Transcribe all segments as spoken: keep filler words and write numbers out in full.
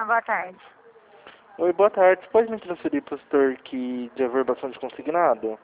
boa tarde. Oi, boa tarde. Você pode me transferir para o setor aqui de averbação de consignado?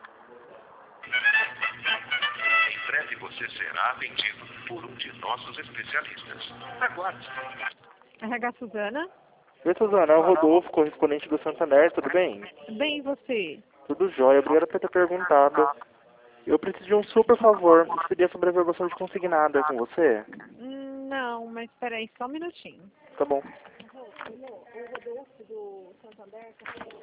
Em breve você será atendido por um de nossos especialistas. Aguarde. R H Suzana? Oi, Suzana, é o Rodolfo, correspondente do Santander, tudo bem? Bem, e você? Tudo jóia, obrigado por ter perguntado. Eu preciso de um super favor. Seria sobre a averbação de consignado, é com você? Hum, não, mas espera aí, só um minutinho. Tá bom. O Rodolfo do Santander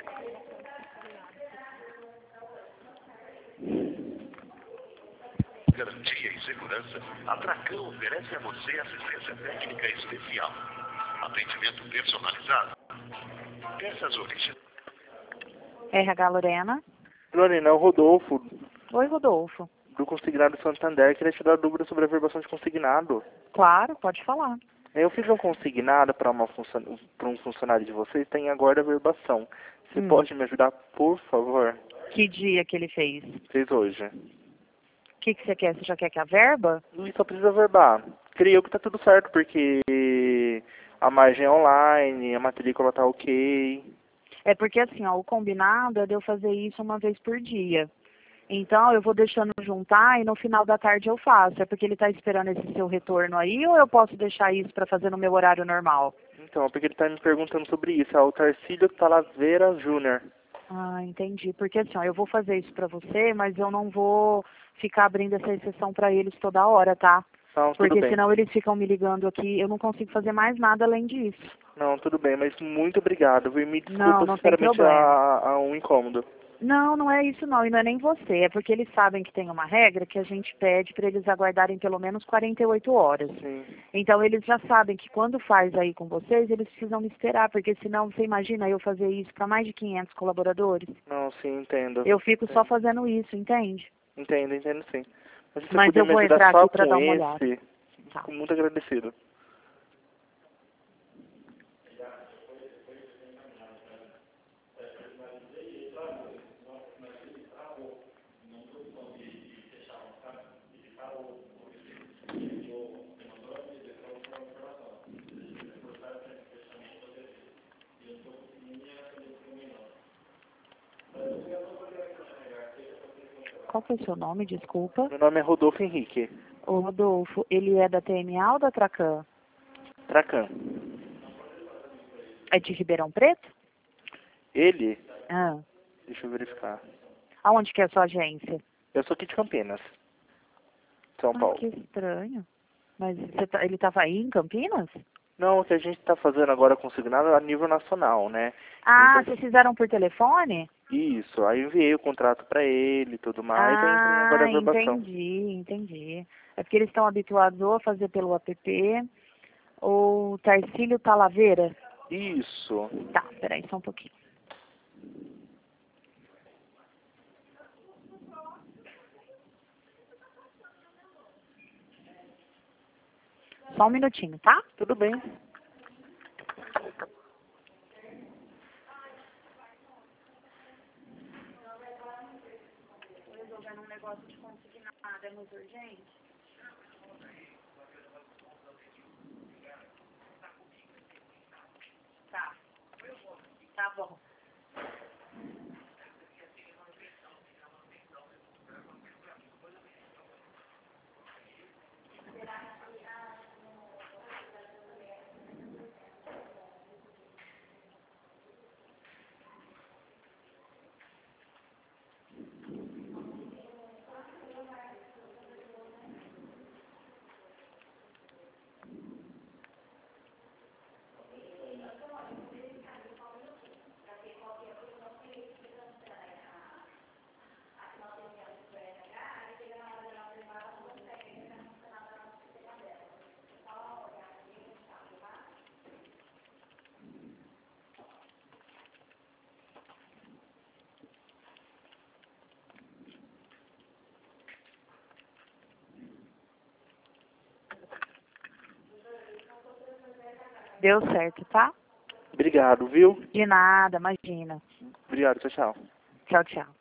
Garantia e segurança, a Tracão oferece a você assistência técnica especial. Atendimento personalizado. Peças originais. R H Lorena? Lorena, é o Rodolfo, Oi, Rodolfo. do Consignado Santander. Queria te dar dúvida sobre a averbação de consignado. Claro, pode falar. Eu fiz um consignado para funcion... um funcionário de vocês, tem agora a averbação. Você Hum. pode me ajudar, por favor? Que dia que ele fez? Fez hoje. O que, que você quer? Você já quer que a verba? E só precisa verbar. Creio que tá tudo certo, porque a margem é online, a matrícula tá ok. É porque assim, ó, o combinado é de eu fazer isso uma vez por dia. Então, eu vou deixando juntar e no final da tarde eu faço. É porque ele está esperando esse seu retorno aí ou eu posso deixar isso para fazer no meu horário normal? Então, é porque ele tá me perguntando sobre isso. É o Tarcílio Talavera Júnior. Ah, entendi. Porque assim, ó, eu vou fazer isso para você, mas eu não vou ficar abrindo essa exceção para eles toda hora, tá? Não, tudo Porque bem. senão eles ficam me ligando aqui, eu não consigo fazer mais nada além disso. Não, tudo bem, mas muito obrigado, viu? Me desculpa Não, não tem sinceramente problema. a, a um incômodo. Não, não é isso não, e não é nem você. É porque eles sabem que tem uma regra que a gente pede para eles aguardarem pelo menos quarenta e oito horas. Sim. Então eles já sabem que quando faz aí com vocês, eles precisam me esperar, porque senão você imagina eu fazer isso para mais de quinhentos colaboradores? Não, sim, entendo. Eu fico Entendo. só fazendo isso, entende? Entendo, entendo sim. Mas se você Mas puder eu me vou ajudar entrar só aqui para com dar uma olhada. esse, Tá. fico muito agradecido. Qual que é o seu nome, desculpa? Meu nome é Rodolfo Henrique. Ô Rodolfo, ele é da T M A ou da Tracan? Tracan. É de Ribeirão Preto? Ele, Ah. deixa eu verificar. Aonde que é a sua agência? Eu sou aqui de Campinas, São Ah, Paulo. que estranho. Mas você tá, ele estava aí em Campinas? Não, o que a gente está fazendo agora consignado é a nível nacional, né? Ah, Então, vocês fizeram por telefone? isso, aí eu enviei o contrato para ele e tudo mais, aí entrei agora a Ah, averbação. entendi, entendi. É porque eles estão habituados ou a fazer pelo app ou Tarcílio Talavera. Isso. Tá, peraí só um pouquinho. Só um minutinho, tá? Tudo bem. Resolvendo um negócio de consignado, é muito urgente? Tá. Tá bom. Deu certo, tá? Obrigado, viu? De nada, imagina. Obrigado, tchau, tchau. Tchau, tchau.